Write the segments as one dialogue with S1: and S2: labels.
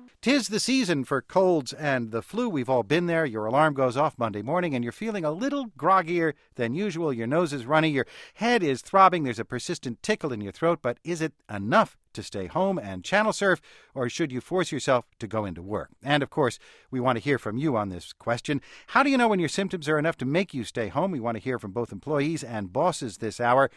S1: 'Tis the season for colds and the flu. We've all been there. Your alarm goes off Monday morning and you're feeling a little groggier than usual. Your nose is runny. Your head is throbbing. There's a persistent tickle in your throat. But is it enough to stay home and channel surf, or should you force yourself to go into work? And, of course, we want to hear from you on this question. How do you know when your symptoms are enough to make you stay home? We want to hear from both employees and bosses this hour.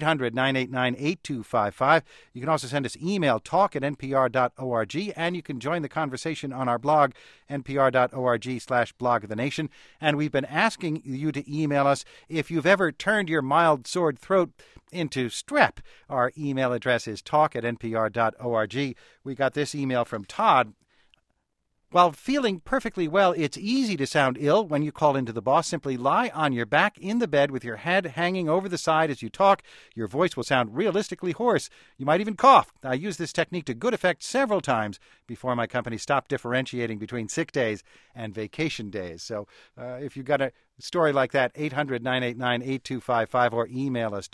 S1: 800-989-8255. You can also send us email, talk@npr.org, and you can join the conversation on our blog, npr.org/blog of the nation. And we've been asking you to email us if you've ever turned your mild sore throat into strep. Our email address is talk@npr.org. We got this email from Todd. While feeling perfectly well, it's easy to sound ill when you call into the boss. Simply lie on your back in the bed with your head hanging over the side as you talk. Your voice will sound realistically hoarse. You might even cough. I used this technique to good effect several times before my company stopped differentiating between sick days and vacation days. So if you've got a story like that, 800-989-8255, or email us,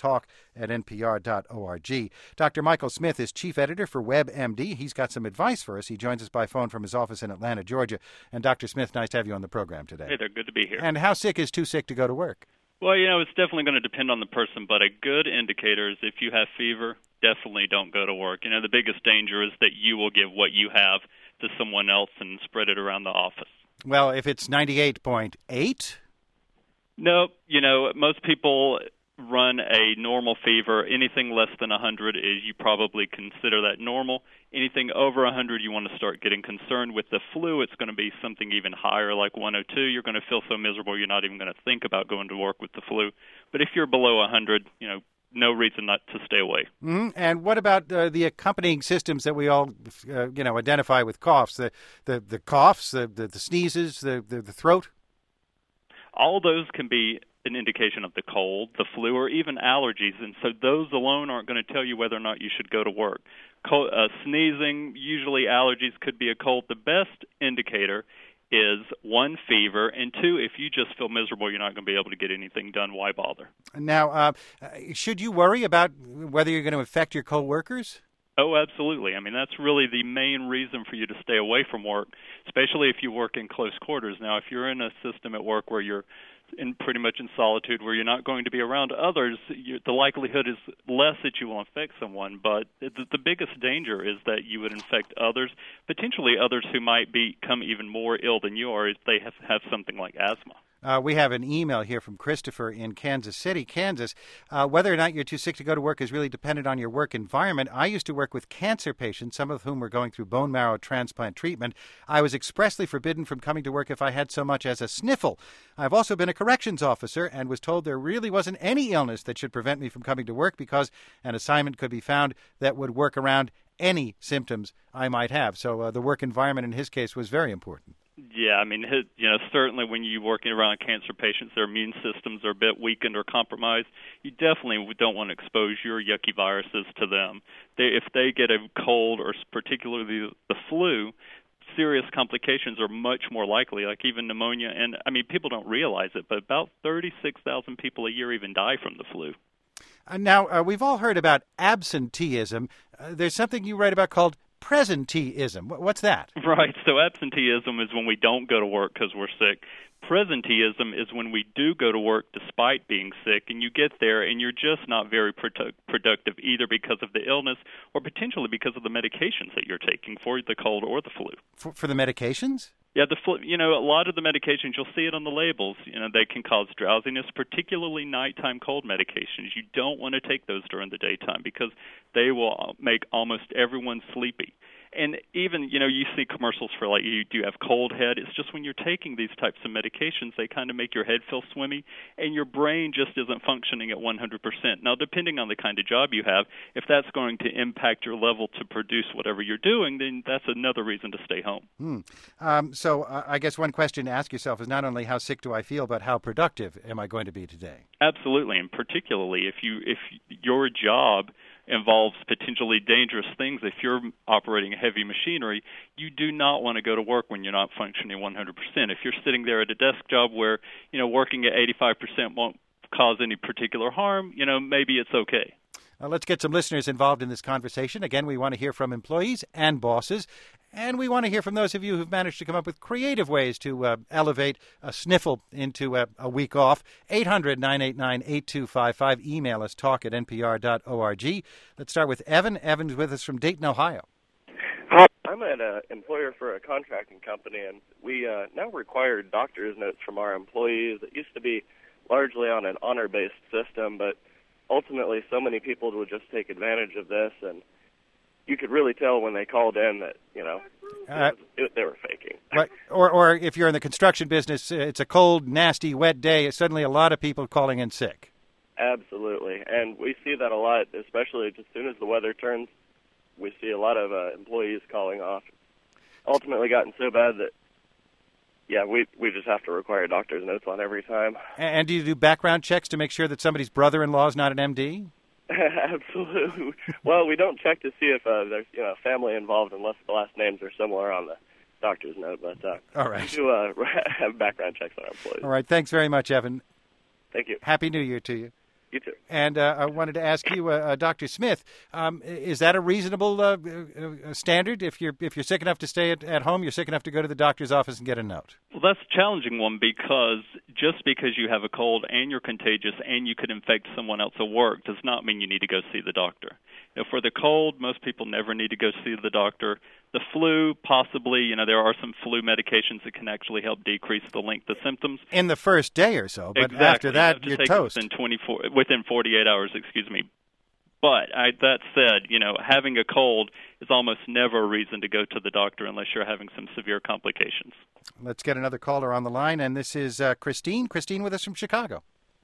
S1: talk@npr.org. Dr. Michael Smith is chief editor for WebMD. He's got some advice for us. He joins us by phone from his office in Atlanta, Georgia. And Dr. Smith, nice to have you on the program today.
S2: Hey there, good to be here.
S1: And how sick is too sick to go to work?
S2: Well, it's definitely going to depend on the person, but a good indicator is if you have fever, definitely don't go to work. The biggest danger is that you will give what you have to someone else and spread it around the office.
S1: Well, if it's 98.8?
S2: No, most people run a normal fever. Anything less than 100 is you probably consider that normal. Anything over 100, you want to start getting concerned. With the flu, it's going to be something even higher, like 102. You're going to feel so miserable you're not even going to think about going to work with the flu. But if you're below 100, no reason not to stay away.
S1: Mm-hmm. And what about the accompanying symptoms that we all, identify with coughs? The coughs, the sneezes, the throat?
S2: All those can be an indication of the cold, the flu, or even allergies, and so those alone aren't going to tell you whether or not you should go to work. Sneezing, usually allergies, could be a cold. The best indicator is, 1, fever, and 2, if you just feel miserable, you're not going to be able to get anything done. Why bother?
S1: Now, should you worry about whether you're going to infect your coworkers?
S2: Oh, absolutely. That's really the main reason for you to stay away from work, especially if you work in close quarters. Now, if you're in a system at work where you're pretty much in solitude, where you're not going to be around others, the likelihood is less that you will infect someone. But the biggest danger is that you would infect others, potentially others who might become even more ill than you are if they have something like asthma.
S1: We have an email here from Christopher in Kansas City, Kansas. Whether or not you're too sick to go to work is really dependent on your work environment. I used to work with cancer patients, some of whom were going through bone marrow transplant treatment. I was expressly forbidden from coming to work if I had so much as a sniffle. I've also been a corrections officer and was told there really wasn't any illness that should prevent me from coming to work because an assignment could be found that would work around any symptoms I might have. So the work environment in his case was very important.
S2: Yeah, certainly when you're working around cancer patients, their immune systems are a bit weakened or compromised. You definitely don't want to expose your yucky viruses to them. If they get a cold, or particularly the flu, serious complications are much more likely, like even pneumonia. And, people don't realize it, but about 36,000 people a year even die from the flu.
S1: Now, we've all heard about absenteeism. There's something you write about called presenteeism. What's that?
S2: Right. So absenteeism is when we don't go to work because we're sick. Presenteeism is when we do go to work despite being sick, and you get there and you're just not very productive, either because of the illness or potentially because of the medications that you're taking for the cold or the flu.
S1: For the medications?
S2: Yeah, the flu, a lot of the medications, you'll see it on the labels. They can cause drowsiness, particularly nighttime cold medications. You don't want to take those during the daytime because they will make almost everyone sleepy. And even, you see commercials for, like, you do have cold head. It's just when you're taking these types of medications, they kind of make your head feel swimmy, and your brain just isn't functioning at 100%. Now, depending on the kind of job you have, if that's going to impact your level to produce whatever you're doing, then that's another reason to stay home.
S1: So I guess one question to ask yourself is not only how sick do I feel, but how productive am I going to be today?
S2: Absolutely, and particularly if your job involves potentially dangerous things. If you're operating heavy machinery, you do not want to go to work when you're not functioning 100%. If you're sitting there at a desk job where, working at 85% won't cause any particular harm, maybe it's okay.
S1: Let's get some listeners involved in this conversation. Again, we want to hear from employees and bosses. And we want to hear from those of you who've managed to come up with creative ways to elevate a sniffle into a week off. 800-989-8255. Email us, talk@npr.org. Let's start with Evan. Evan's with us from Dayton, Ohio.
S3: Hi, I'm an employer for a contracting company, and we now require doctor's notes from our employees. It used to be largely on an honor-based system, but ultimately so many people would just take advantage of this, and you could really tell when they called in that, they were faking.
S1: Right. Or if you're in the construction business, it's a cold, nasty, wet day. Suddenly a lot of people calling in sick.
S3: Absolutely. And we see that a lot, especially as soon as the weather turns. We see a lot of employees calling off. Ultimately gotten so bad that, we just have to require doctor's notes on every time. And
S1: do you do background checks to make sure that somebody's brother-in-law is not an MD?
S3: Absolutely. Well, we don't check to see if there's family involved unless the last names are similar on the doctor's note. But
S1: all right.
S3: We do have background checks on our employees.
S1: All right. Thanks very much, Evan.
S3: Thank you.
S1: Happy New Year to you.
S3: You too.
S1: And I wanted to ask you, Dr. Smith, is that a reasonable standard? If you're sick enough to stay at home, you're sick enough to go to the doctor's office and get a note?
S2: Well, that's a challenging one because just because you have a cold and you're contagious and you could infect someone else at work does not mean you need to go see the doctor. For the cold, most people never need to go see the doctor. The flu, possibly, there are some flu medications that can actually help decrease the length of symptoms.
S1: In the first day or so, but
S2: exactly.
S1: After that,
S2: you're
S1: toast.
S2: Within 48 hours, But that said, having a cold is almost never a reason to go to the doctor unless you're having some severe complications.
S1: Let's get another caller on the line, and this is Christine. Christine with us from Chicago.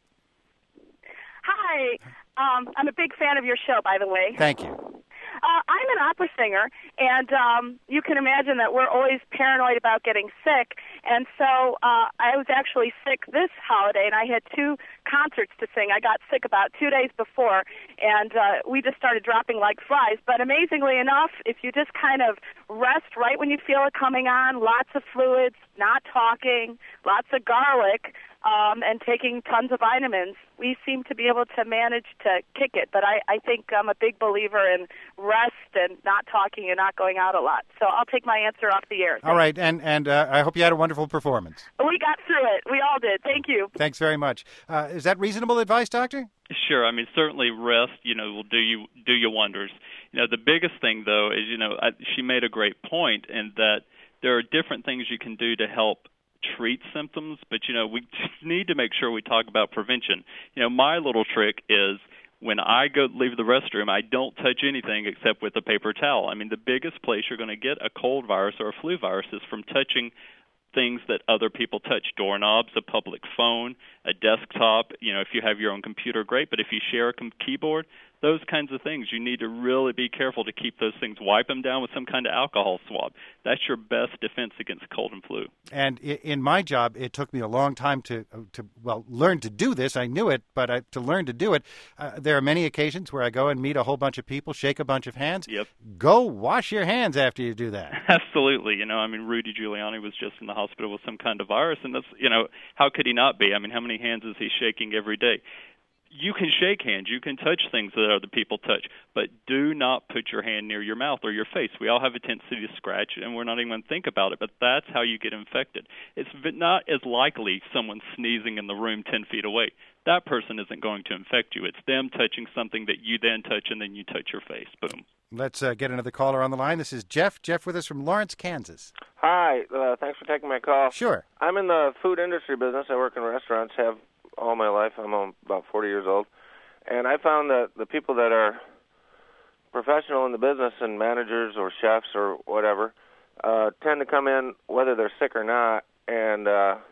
S4: Hi. I'm a big fan of your show, by the way.
S1: Thank you.
S4: I'm an opera singer, and you can imagine that we're always paranoid about getting sick. And so I was actually sick this holiday, and I had 2 concerts to sing. I got sick about 2 days before, and we just started dropping like flies. But amazingly enough, if you just kind of rest right when you feel it coming on, lots of fluids, not talking, lots of garlic, and taking tons of vitamins, we seem to be able to manage to kick it. But I think I'm a big believer in rest and not talking and not going out a lot. So I'll take my answer off the air.
S1: All right, and I hope you had a wonderful performance.
S4: We got through it. We all did. Thank you.
S1: Thanks very much. Is that reasonable advice, Doctor?
S2: Sure. Certainly rest, will do you wonders. The biggest thing, though, is, she made a great point in that there are different things you can do to help treat symptoms, but, we need to make sure we talk about prevention. My little trick is when I go leave the restroom, I don't touch anything except with a paper towel. The biggest place you're going to get a cold virus or a flu virus is from touching things that other people touch, doorknobs, a public phone, a desktop. If you have your own computer, great, but if you share a keyboard, those kinds of things, you need to really be careful to keep those things, wipe them down with some kind of alcohol swab. That's your best defense against cold and flu.
S1: And in my job, it took me a long time to learn to do this. I knew it, but to learn to do it, there are many occasions where I go and meet a whole bunch of people, shake a bunch of hands.
S2: Yep.
S1: Go wash your hands after you do that.
S2: Absolutely. Rudy Giuliani was just in the hospital with some kind of virus, and that's, how could he not be? How many hands is he shaking every day? You can shake hands, you can touch things that other people touch, but do not put your hand near your mouth or your face. We all have a tendency to scratch, and we're not even going to think about it, but that's how you get infected. It's not as likely someone sneezing in the room 10 feet away. That person isn't going to infect you. It's them touching something that you then touch, and then you touch your face. Boom.
S1: Let's get another caller on the line. This is Jeff. Jeff with us from Lawrence, Kansas.
S5: Hi. Thanks for taking my call.
S1: Sure.
S5: I'm in the food industry business. I work in restaurants, have all my life. I'm about 40 years old. And I found that the people that are professional in the business and managers or chefs or whatever tend to come in whether they're sick or not. And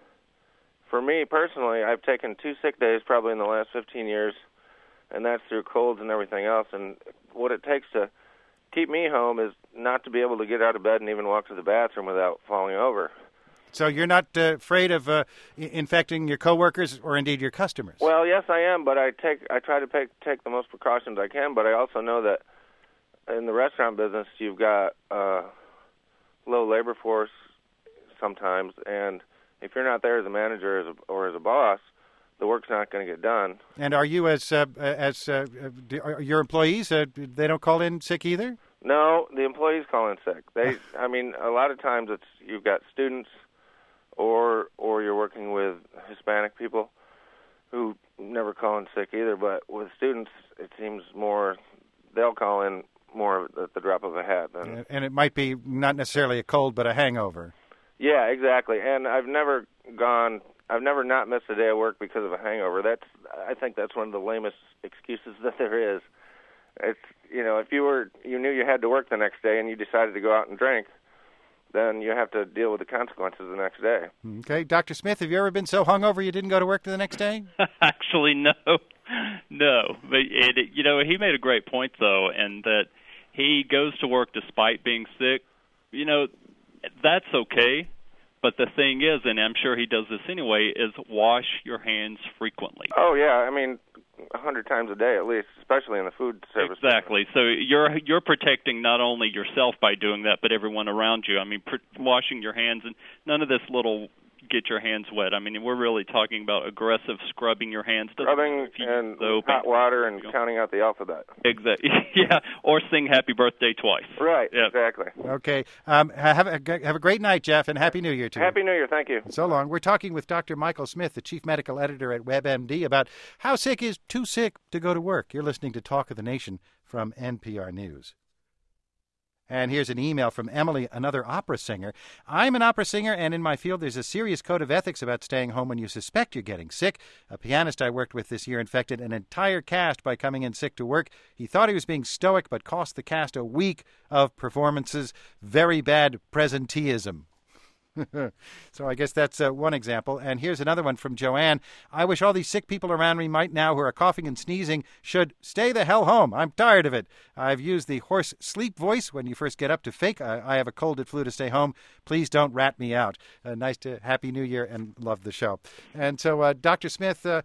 S5: for me personally, I've taken 2 sick days probably in the last 15 years, and that's through colds and everything else. And what it takes to keep me home is not to be able to get out of bed and even walk to the bathroom without falling over.
S1: So you're not afraid of infecting your coworkers or indeed your customers?
S5: Well, yes, I am, but I try to take the most precautions I can. But I also know that in the restaurant business, you've got low labor force sometimes, and if you're not there as a manager or as a boss, the work's not going to get done.
S1: And are you as your employees? They don't call in sick either?
S5: No, the employees call in sick. I mean, a lot of times it's you've got students or you're working with Hispanic people who never call in sick either. But with students, it seems more they'll call in more at the drop of a hat.
S1: And it might be not necessarily a cold, but a hangover.
S5: Yeah, exactly. And I've never not missed a day of work because of a hangover. I think that's one of the lamest excuses that there is. It's, if you knew you had to work the next day and you decided to go out and drink, then you have to deal with the consequences the next day.
S1: Okay. Dr. Smith, have you ever been so hungover you didn't go to work the next day?
S2: Actually, no. No. But, he made a great point, though, and that he goes to work despite being sick. That's okay. But the thing is, and I'm sure he does this anyway, is wash your hands frequently.
S5: Oh, yeah. I mean, 100 times a day at least, especially in the food service.
S2: Exactly. So you're protecting not only yourself by doing that, but everyone around you. I mean, washing your hands, and none of this little get your hands wet. I mean, we're really talking about aggressive scrubbing your hands.
S5: Scrubbing and hot water and counting out the alphabet.
S2: Exactly. Yeah, or sing happy birthday twice.
S5: Right, yep. Exactly.
S1: Okay. Have a great night, Jeff, and Happy New Year to you.
S5: Happy New Year. Thank you.
S1: So long. We're talking with Dr. Michael Smith, the chief medical editor at WebMD, about how sick is too sick to go to work. You're listening to Talk of the Nation from NPR News. And here's an email from Emily, another opera singer. I'm an opera singer, and in my field there's a serious code of ethics about staying home when you suspect you're getting sick. A pianist I worked with this year infected an entire cast by coming in sick to work. He thought he was being stoic, but cost the cast a week of performances. Very bad presenteeism. So I guess that's one example. And here's another one from Joanne. I wish all these sick people around me right now who are coughing and sneezing should stay the hell home. I'm tired of it. I've used the hoarse sleep voice when you first get up to fake I have a cold, it flu to stay home. Please don't rat me out. Happy New Year, and love the show. And so, Dr. Smith, the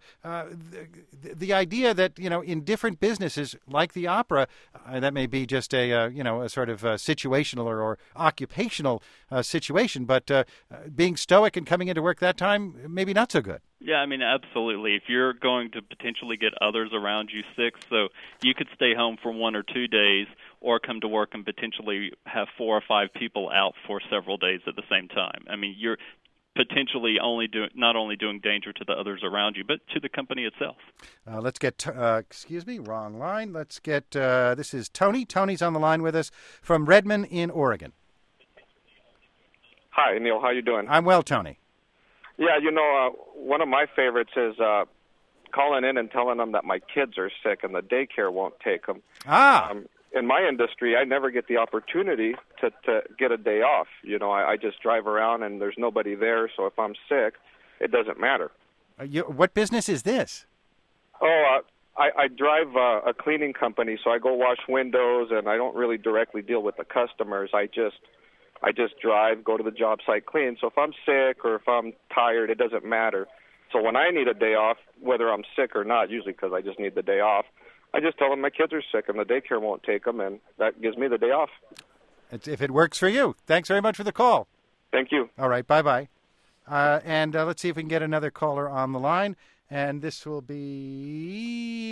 S1: idea that, in different businesses like the opera, that may be just a sort of situational or occupational situation, but being stoic and coming into work that time, maybe not so good.
S2: Yeah, I mean, absolutely. If you're going to potentially get others around you sick, so you could stay home for 1 or 2 days or come to work and potentially have 4 or 5 people out for several days at the same time. I mean, you're potentially not only doing danger to the others around you, but to the company itself.
S1: Let's get, wrong line. Let's get, this is Tony. Tony's on the line with us from Redmond in Oregon.
S6: Hi, Neil. How you doing?
S1: I'm well, Tony.
S6: Yeah, one of my favorites is calling in and telling them that my kids are sick and the daycare won't take them. In my industry, I never get the opportunity to get a day off. I just drive around and there's nobody there, so if I'm sick, it doesn't matter.
S1: What business is this?
S6: I drive a cleaning company, so I go wash windows, and I don't really directly deal with the customers. I just drive, go to the job site, clean. So if I'm sick or if I'm tired, it doesn't matter. So when I need a day off, whether I'm sick or not, usually because I just need the day off, I just tell them my kids are sick and the daycare won't take them, and that gives me the day off.
S1: If it works for you. Thanks very much for the call.
S6: Thank you.
S1: All right, bye-bye. And let's see if we can get another caller on the line. And this will be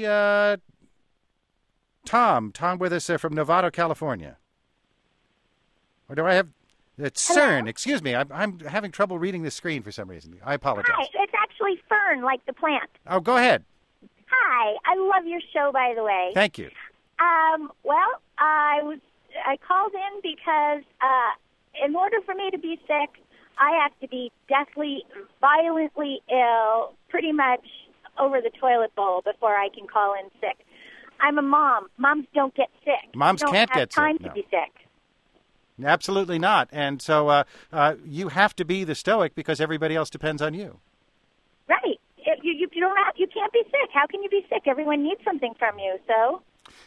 S1: Tom. Tom with us from Novato, California. Or do I have... It's CERN. Excuse me. I'm having trouble reading the screen for some reason. I apologize.
S7: Hi. It's actually fern, like the plant.
S1: Oh, go ahead.
S7: Hi. I love your show, by the way.
S1: Thank you.
S7: Well, I called in because in order for me to be sick, I have to be deathly, violently ill, pretty much over the toilet bowl before I can call in sick. I'm a mom. Moms don't get sick.
S1: Moms can't get sick.
S7: Don't have time to be sick.
S1: Absolutely not. And so you have to be the stoic because everybody else depends on you.
S7: Right. You can't be sick. How can you be sick? Everyone needs something from you. So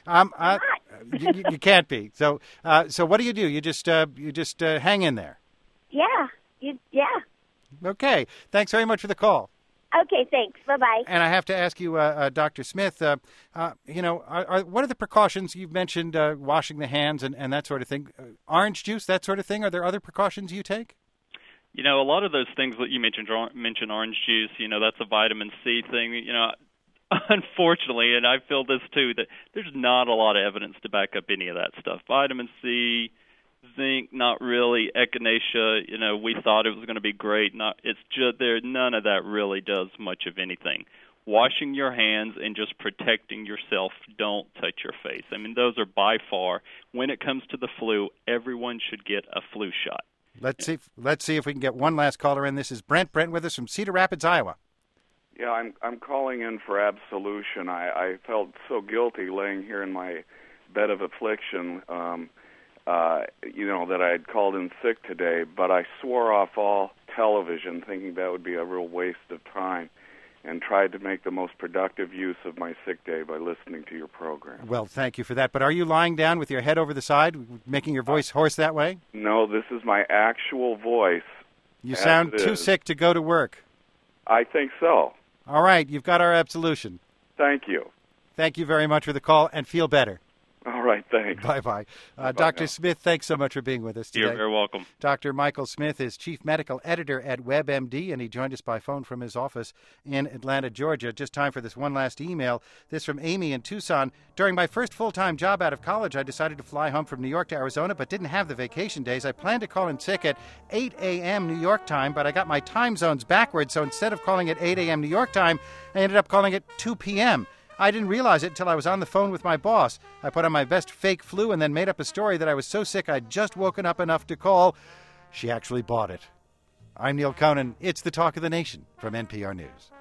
S1: you can't be. So what do? You just hang in there.
S7: Yeah. Yeah.
S1: Okay. Thanks very much for the call.
S7: Okay, thanks. Bye-bye.
S1: And I have to ask you, Dr. Smith, what are the precautions? You've mentioned washing the hands and that sort of thing. Orange juice, that sort of thing. Are there other precautions you take?
S2: A lot of those things that you mentioned orange juice, that's a vitamin C thing. Unfortunately, and I feel this too, that there's not a lot of evidence to back up any of that stuff. Vitamin C, zinc, not really. Echinacea, we thought it was going to be great. It's just there. None of that really does much of anything. Washing your hands and just protecting yourself. Don't touch your face. I mean, those are by far, when it comes to the flu, everyone should get a flu shot.
S1: Let's see if we can get one last caller in. This is Brent. Brent with us from Cedar Rapids, Iowa.
S8: Yeah, I'm calling in for absolution. I felt so guilty laying here in my bed of affliction, that I had called in sick today, but I swore off all television, thinking that would be a real waste of time, and tried to make the most productive use of my sick day by listening to your program.
S1: Well, thank you for that. But are you lying down with your head over the side, making your voice hoarse that way?
S8: No, this is my actual voice.
S1: You sound too sick to go to work.
S8: I think so.
S1: All right, you've got our absolution.
S8: Thank you.
S1: Thank you very much for the call, and feel better.
S8: All right, thanks.
S1: Bye-bye. Dr. Smith, thanks so much for being with us today.
S2: You're very welcome.
S1: Dr. Michael Smith is Chief Medical Editor at WebMD, and he joined us by phone from his office in Atlanta, Georgia. Just time for this one last email. This from Amy in Tucson. During my first full-time job out of college, I decided to fly home from New York to Arizona, but didn't have the vacation days. I planned to call in sick at 8 a.m. New York time, but I got my time zones backwards, so instead of calling at 8 a.m. New York time, I ended up calling at 2 p.m., I didn't realize it until I was on the phone with my boss. I put on my best fake flu and then made up a story that I was so sick I'd just woken up enough to call. She actually bought it. I'm Neil Conan. It's the Talk of the Nation from NPR News.